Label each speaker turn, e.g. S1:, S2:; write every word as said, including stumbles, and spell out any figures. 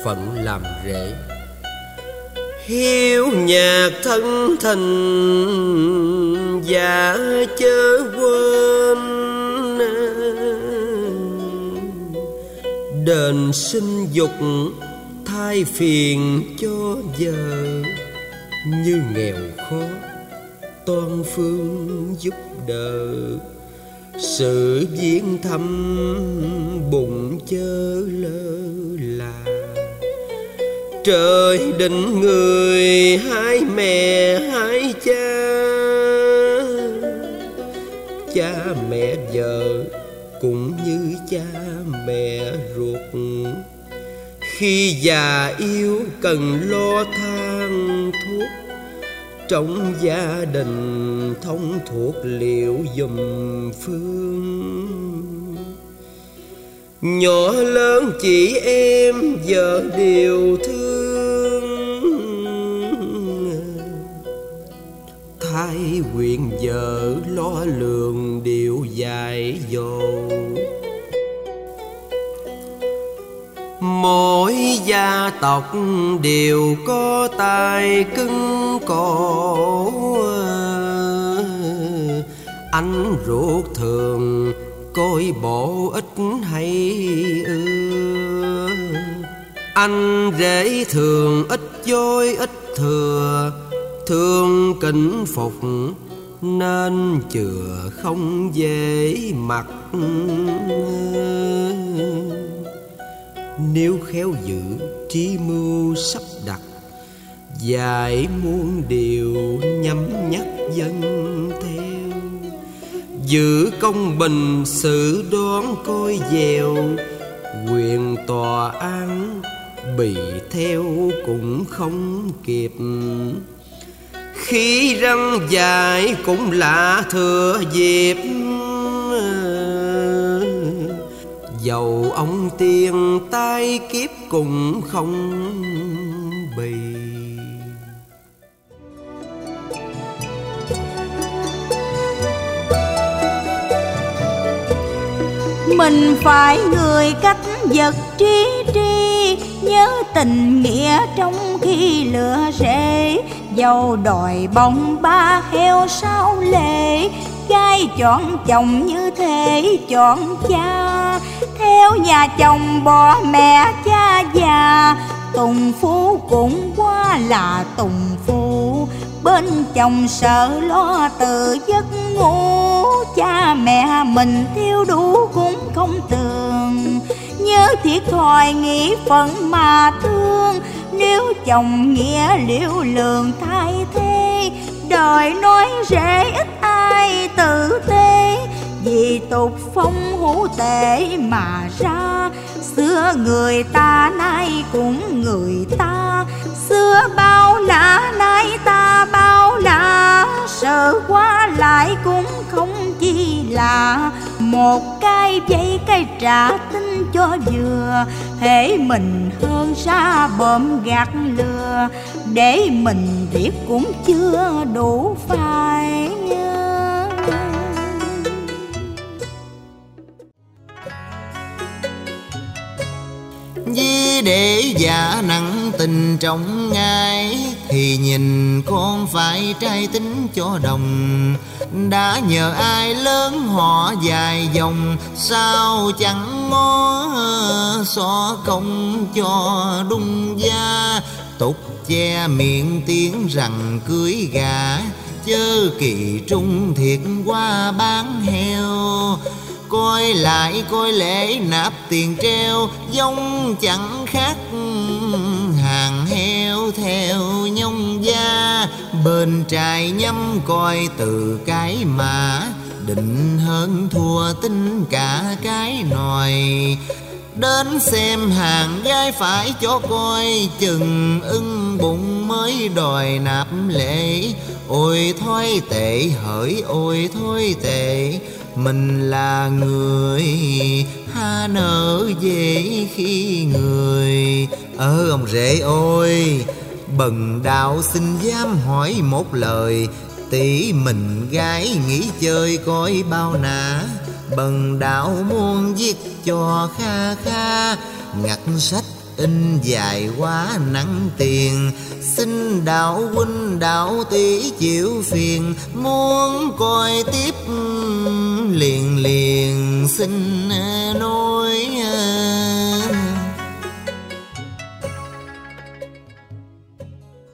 S1: phận làm rễ. Hiếu nhạc thân thành dạ chớ quên, đền sinh dục thay phiền cho giờ. Như nghèo khó toan phương giúp đỡ, sự viếng thăm bụng chớ lơ là. Trời định người hai mẹ hai cha, cha mẹ vợ cũng như cha mẹ ruột. Khi già yếu cần lo than thuốc, trong gia đình thông thuộc liệu dùm phương. Nhỏ lớn chị em vợ đều thương, thay quyền vợ lo lường điều dạy dỗ. Mỗi gia tộc đều có tài cưng cổ, anh ruột thường coi bộ ít hay ưa. Anh rể thường ít dối ít thừa, thương kính phục nên chừa không dễ mặc. Nếu khéo giữ trí mưu sắp đặt, dạy muôn điều nhắm nhắc dân theo. Giữ công bình xử đoán coi dèo, quyền tòa án bị theo cũng không kịp. Khi răng dài cũng lạ thừa dịp, dầu ông tiên tai kiếp cũng không bì.
S2: Mình phải người cách vật trí tri, nhớ tình nghĩa trong khi lửa rễ. Dầu đòi bông ba heo sao lệ, gái chọn chồng như thế chọn cha. Theo nhà chồng bỏ mẹ cha già, tùng phu cũng qua là tùng phu. Bên chồng sợ lo từ giấc ngủ, cha mẹ mình thiếu đủ cũng không tường. Nhớ thiệt thòi nghĩ phận mà thương, nếu chồng nghĩa liễu lường thay thế. Đời nói rễ ít ai tử tế, vì tục phong hữu tệ mà ra. Xưa người ta nay cũng người ta, xưa bao lạ nay ta bao lạ. Sợ qua lại cũng không chi lạ, một cái dây cái trả tính cho vừa. Hễ mình hơn xa bợm gạt lừa, để mình biết cũng chưa đủ phải.
S3: Vì để giả nặng tình trọng ngay, thì nhìn con phải trai tính cho đồng. Đã nhờ ai lớn họ dài dòng, sao chẳng ngó xỏ công cho đung gia. Tục che miệng tiếng rằng cưới gà, chớ kỳ trung thiệt qua bán heo. Coi lại coi lễ nạp tiền treo, giống chẳng khác hàng heo theo nhông gia. Bên trai nhắm coi từ cái mã, định hơn thua tính cả cái nòi. Đến xem hàng gái phải cho coi, chừng ưng bụng mới đòi nạp lễ. Ôi thôi tệ hỡi ôi thôi tệ, mình là người ha nở dễ khi người. Ơ ông rể ơi, bần đạo xin dám hỏi một lời. Tỷ mình gái nghỉ chơi coi bao nà, bần đạo muốn viết cho kha kha. Ngặt sách in dài quá nặng tiền. Xin đạo huynh đạo tỷ chịu phiền, muốn coi tiếp liền liền xin nói.